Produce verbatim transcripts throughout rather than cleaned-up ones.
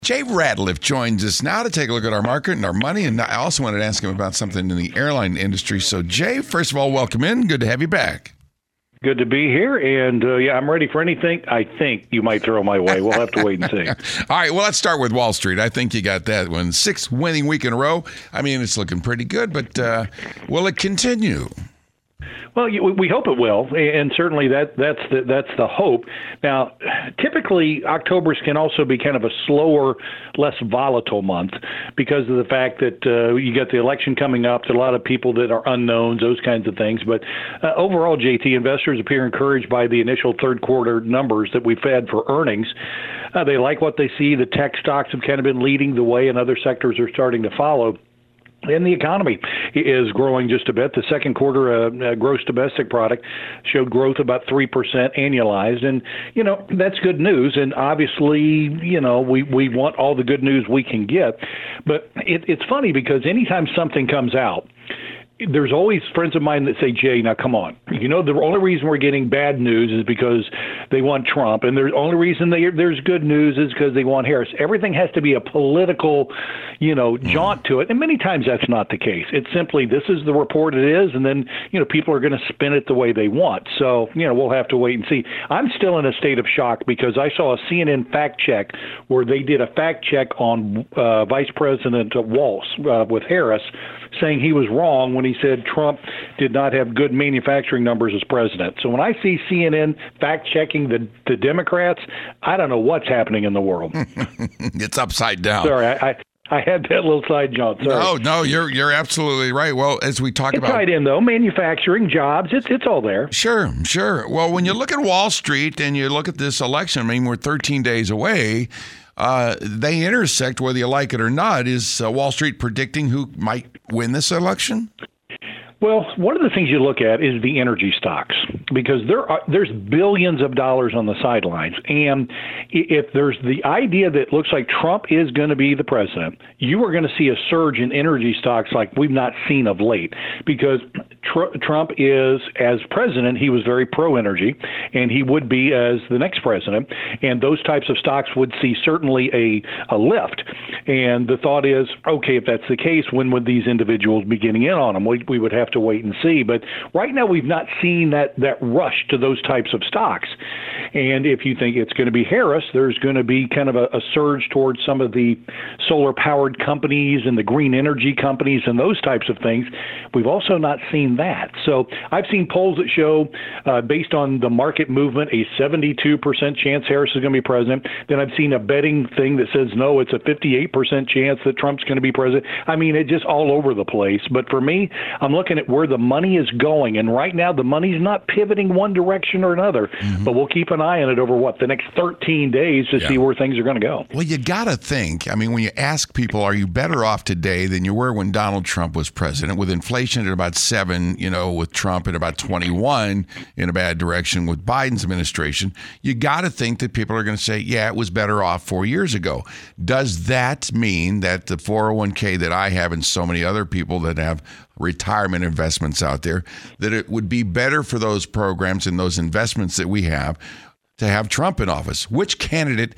Jay Ratliff joins us now to take a look at our market and our money, and I also wanted to ask him about something in the airline industry. So, Jay, first of all, welcome in. Good to have you back. Good to be here, and uh, yeah, I'm ready for anything I think you might throw my way. We'll have to wait and see. All right, well, let's start with Wall Street. I think you got that one. Sixth winning week in a row. I mean, it's looking pretty good, but uh, will it continue? Well, we hope it will, and certainly that that's the, that's the hope. Now, typically, October's can also be kind of a slower, less volatile month because of the fact that uh, you got the election coming up, there are a lot of people that are unknowns, those kinds of things. But uh, overall, J T, investors appear encouraged by the initial third quarter numbers that we've had for earnings. Uh, they like what they see. The tech stocks have kind of been leading the way, and other sectors are starting to follow. And the economy is growing just a bit. The second quarter uh, uh, gross domestic product showed growth about three percent annualized. And, you know, that's good news. And obviously, you know, we, we want all the good news we can get. But it, it's funny because anytime something comes out, there's always friends of mine that say, Jay, now come on. You know, the only reason we're getting bad news is because they want Trump. And the only reason they, there's good news is because they want Harris. Everything has to be a political, you know, jaunt to it. And many times that's not the case. It's simply this is the report it is. And then, you know, people are going to spin it the way they want. So, you know, we'll have to wait and see. I'm still in a state of shock because I saw a C N N fact check where they did a fact check on uh, Vice President Walz uh, with Harris, saying he was wrong when he said Trump did not have good manufacturing numbers as president. So when I see C N N fact-checking the, the Democrats, I don't know what's happening in the world. It's upside down. Sorry, I, I I had that little side jaunt. Sorry. No, no, you're you're absolutely right. Well, as we talk it's about... tied in, though. Manufacturing, jobs, it's it's all there. Sure, sure. Well, when you look at Wall Street and you look at this election, I mean, we're thirteen days away. Uh, they intersect whether you like it or not. Is uh, Wall Street predicting who might win this election? Well, one of the things you look at is the energy stocks because there are there's billions of dollars on the sidelines. And if there's the idea that it looks like Trump is going to be the president, you are going to see a surge in energy stocks like we've not seen of late because tr- Trump is, as president, he was very pro-energy, and he would be as the next president. And those types of stocks would see certainly a, a lift. And the thought is, okay, if that's the case, when would these individuals be getting in on them? We, we would have to wait and see. But right now, we've not seen that that rush to those types of stocks. And if you think it's going to be Harris, there's going to be kind of a, a surge towards some of the solar-powered companies and the green energy companies and those types of things. We've also not seen that. So I've seen polls that show, uh, based on the market movement, a seventy-two percent chance Harris is going to be president. Then I've seen a betting thing that says, no, it's a fifty-eight percent chance that Trump's going to be president. I mean, it's just all over the place. But for me, I'm looking at where the money is going. And right now, the money's not pivoting one direction or another. Mm-hmm. But we'll keep an eye on it over, what, the next thirteen days to yeah. see where things are going to go. Well, you got to think. I mean, when you ask people, are you better off today than you were when Donald Trump was president, with inflation at about seven, you know, with Trump at about twenty-one in a bad direction with Biden's administration, you got to think that people are going to say, yeah, it was better off four years ago. Does that mean that the four oh one k that I have and so many other people that have retirement investments out there, that it would be better for those programs and those investments that we have to have Trump in office? Which candidate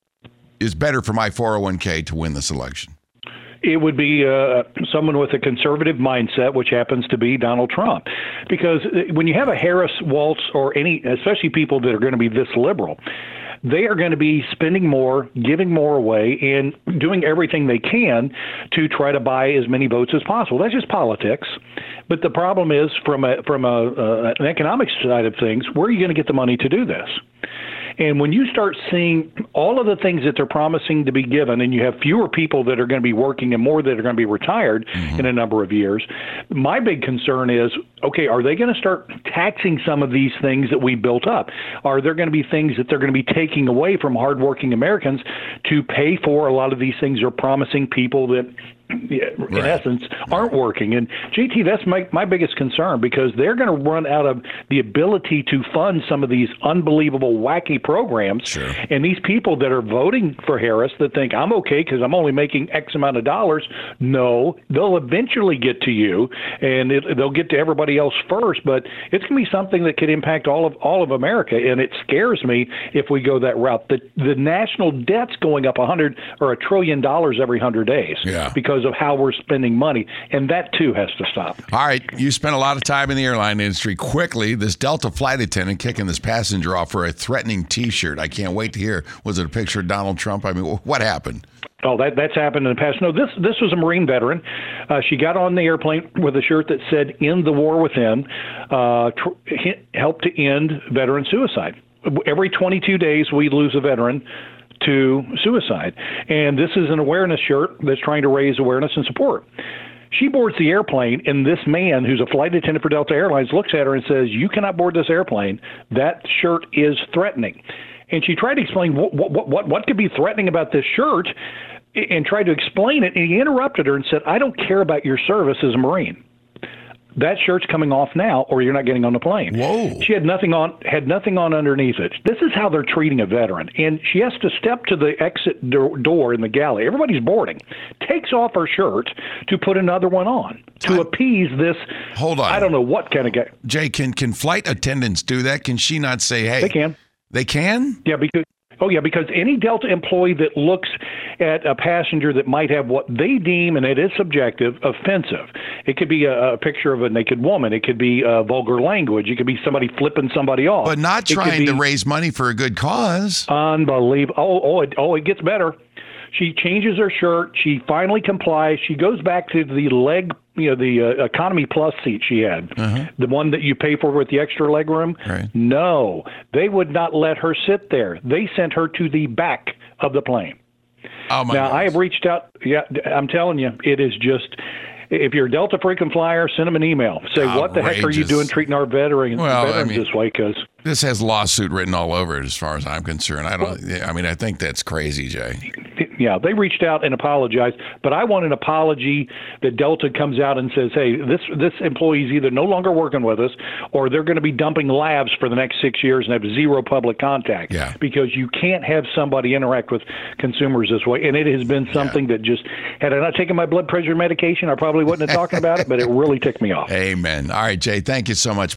is better for my four oh one k to win this election? It would be uh, someone with a conservative mindset, which happens to be Donald Trump. Because when you have a Harris, Walz, or any, especially people that are going to be this liberal, they are going to be spending more, giving more away, and doing everything they can to try to buy as many votes as possible. That's just politics. But the problem is, from a from a uh, an economic side of things, where are you going to get the money to do this? And when you start seeing all of the things that they're promising to be given, and you have fewer people that are going to be working and more that are going to be retired mm-hmm. in a number of years, my big concern is, okay, are they going to start taxing some of these things that we built up? Are there going to be things that they're going to be taking away from hardworking Americans to pay for a lot of these things they're promising people that in right. essence, aren't working. And J T, that's my, my biggest concern, because they're going to run out of the ability to fund some of these unbelievable, wacky programs. Sure. And these people that are voting for Harris that think I'm okay because I'm only making X amount of dollars, no, they'll eventually get to you, and it, they'll get to everybody else first. But it's going to be something that could impact all of all of America, and it scares me if we go that route. The the national debt's going up a hundred or a trillion dollars every hundred days yeah. because of how we're spending money, and that too has to stop. All right, you spent a lot of time in the airline industry. Quickly, this Delta flight attendant kicking this passenger off for a threatening T-shirt. I can't wait to hear. Was it a picture of Donald Trump? I mean, what happened? Oh, that that's happened in the past. No, this this was a Marine veteran. Uh, she got on the airplane with a shirt that said "End the War Within," uh, tr- help to end veteran suicide. Every twenty-two days, we lose a veteran to suicide, and this is an awareness shirt that's trying to raise awareness and support. She boards the airplane, and this man, who's a flight attendant for Delta Airlines, looks at her and says, "You cannot board this airplane. That shirt is threatening." And she tried to explain what what what, what could be threatening about this shirt, and tried to explain it, and he interrupted her and said, "I don't care about your service as a Marine. That shirt's coming off now, or you're not getting on the plane." Whoa. She had nothing on, had nothing on underneath it. This is how they're treating a veteran. And she has to step to the exit do- door in the galley. Everybody's boarding. Takes off her shirt to put another one on to I, appease this. Hold on. I don't know what kind of guy. Jay, can, can flight attendants do that? Can she not say, hey? They can. They can? Yeah, because Oh, yeah, because any Delta employee that looks at a passenger that might have what they deem, and it is subjective, offensive. It could be a, a picture of a naked woman. It could be uh, vulgar language. It could be somebody flipping somebody off. But not trying to raise money for a good cause. Unbelievable. Oh, oh, it, oh, it gets better. She changes her shirt. She finally complies. She goes back to the leg, you know, the uh, Economy Plus seat she had, uh-huh. the one that you pay for with the extra leg room. Right. No, they would not let her sit there. They sent her to the back of the plane. Oh my! Now, goodness. I have reached out. Yeah, I'm telling you, it is just. If you're a Delta frequent flyer, send them an email. Say, Outrageous. what the heck are you doing treating our veterans, well, veterans I mean, this way? Because this has lawsuit written all over it, as far as I'm concerned. I don't. I mean, I think that's crazy, Jay. Yeah, they reached out and apologized, but I want an apology that Delta comes out and says, hey, this this employee is either no longer working with us, or they're going to be dumping labs for the next six years and have zero public contact. Yeah. Because you can't have somebody interact with consumers this way. And it has been something yeah. that just, had I not taken my blood pressure medication, I probably wouldn't have talking about it, but it really ticked me off. Amen. All right, Jay, thank you so much.